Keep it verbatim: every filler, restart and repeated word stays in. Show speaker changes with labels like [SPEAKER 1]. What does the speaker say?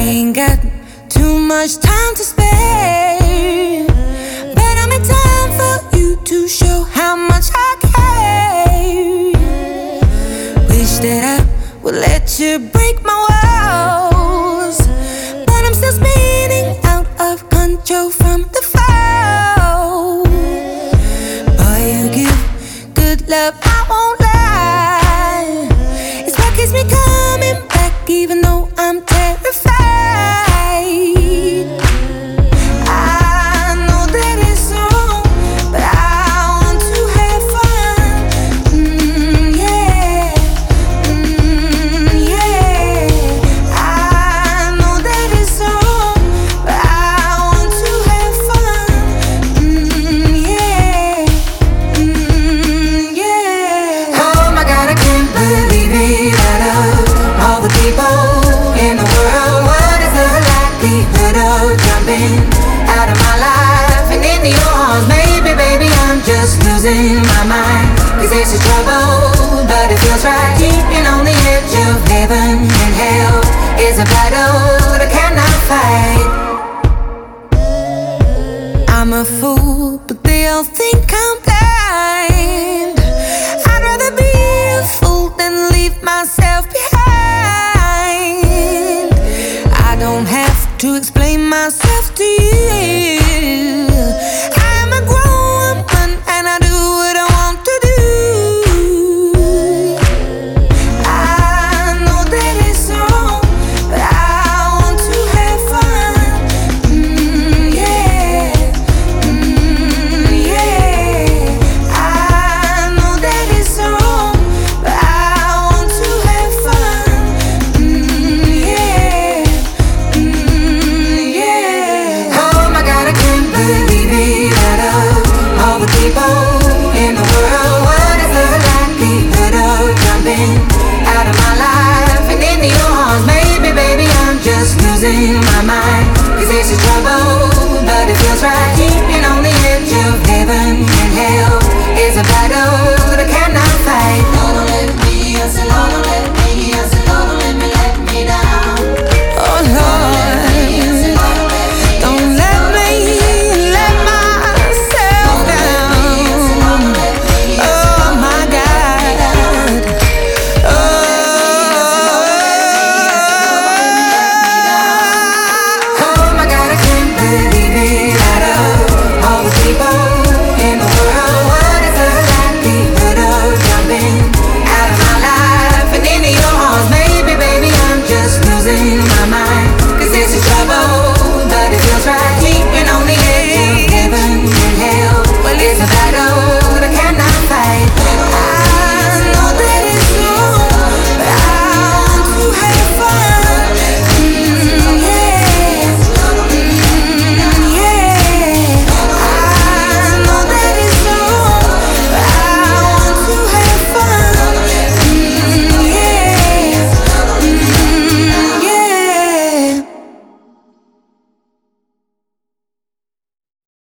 [SPEAKER 1] ain't got too much time to spare, but I'm in time for you to show how much I care. Wish that I would let you break my walls, but I'm still spinning out of control from the fall. Boy, you give good love, I won't lie. It's what keeps me coming back, even though I'm terrified. I know that it's wrong, but I want to have fun. Mm, yeah, mm, yeah. I know that it's wrong, but I want to have fun. Mm, yeah, mm, yeah. Oh my God, I can't believe it. Out of all the people in the world, what is the likelihood of jumping out of my life and into your arms? Maybe, baby, I'm just losing my mind, 'cause this is trouble, but it feels right. Keeping on the edge of heaven and hell is a battle that I cannot fight. I'm a fool, but they all think I'm blind. I'd rather be a fool than leave myself behind. I don't have to explain myself to you.